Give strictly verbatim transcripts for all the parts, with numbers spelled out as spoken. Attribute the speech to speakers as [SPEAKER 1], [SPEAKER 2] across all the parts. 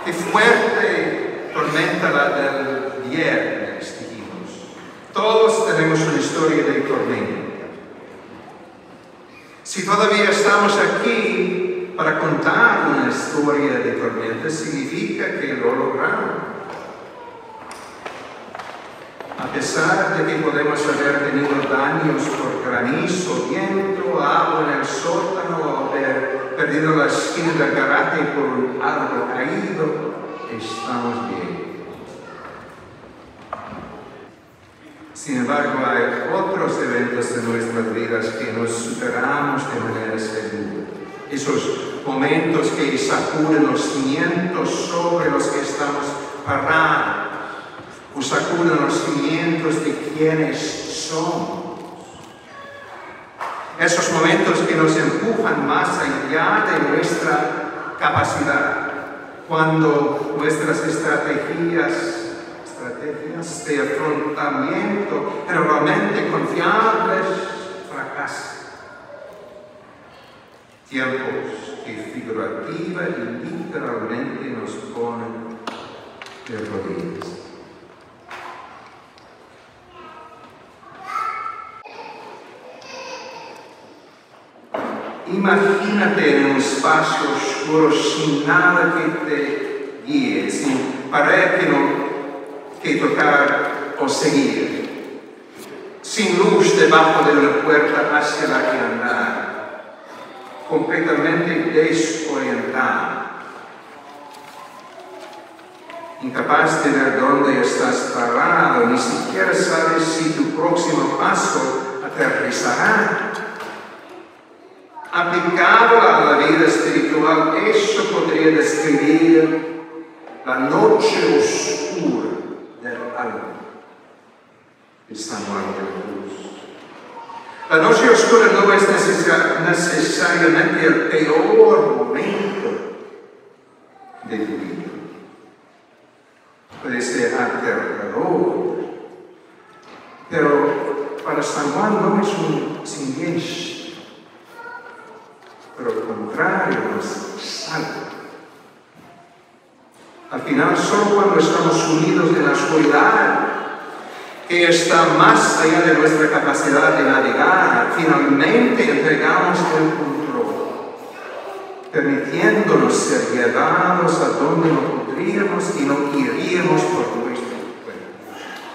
[SPEAKER 1] qué fuerte tormenta la del viernes, dijimos. Todos tenemos una historia de tormenta. Si todavía estamos aquí para contar una historia de tormenta, significa que lo logramos. A pesar de que podemos haber tenido daños por granizo, viento, agua en el sótano, o haber perdido la esquina del garaje por un árbol caído, estamos bien. Sin embargo, hay otros eventos de nuestras vidas que nos superamos de manera segura. Esos momentos que sacuden los cimientos sobre los que estamos parados, o sacuden los cimientos de quienes somos. Esos momentos que nos empujan más allá de nuestra capacidad, cuando nuestras estrategias estrategias de afrontamiento, pero realmente confiables, fracasan. Tiempos que figurativa y literalmente nos ponen de rodillas. Imagínate en un espacio oscuro sin nada que te guíe, sin pared que no que tocar o seguir, sin luz debajo de una puerta hacia la que andar, completamente desorientado, incapaz de ver dónde estás parado, ni siquiera sabes si tu próximo paso aterrizará. Aplicado a la vida espiritual, eso podría describir la noche oscura del alma de San Juan de la Cruz. La noche oscura no es necesariamente el peor momento de tu vida. Puede ser aterrador, pero para San Juan no es un siniestro, pero al contrario, nos salva. Al final, solo cuando estamos sumidos en la oscuridad, que está más allá de nuestra capacidad de navegar, finalmente entregamos el control, permitiéndonos ser llevados a donde no podríamos y no iríamos por nuestro cuerpo.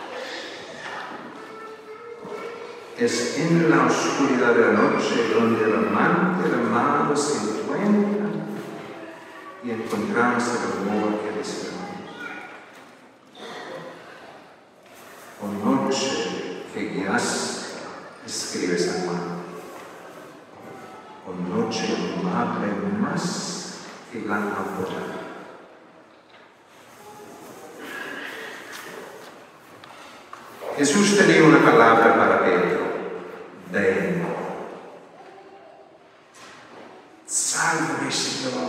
[SPEAKER 1] Es en la oscuridad de la noche donde el amante y el amado se encuentran y encontramos el amor que deseamos. O noche que guías, escribe San Juan. O noche amable más que la aurora. Jesús tenía una palabra para Pedro. Ven. Sálvame, Señor.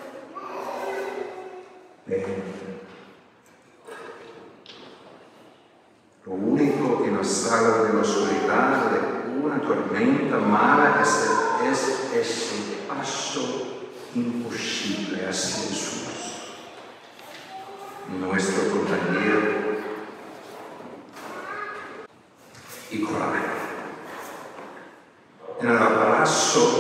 [SPEAKER 1] Ven. Lo único que nos salva de la oscuridad, de una tormenta mala, es, es ese paso imposible hacia Jesús, nuestro compañero y coraje. En el abrazo